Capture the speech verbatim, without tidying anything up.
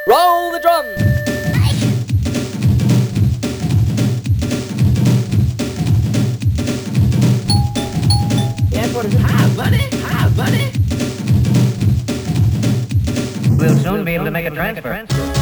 Roll the drums. Hi, buddy. Hi, buddy. We'll soon be able to make a transfer.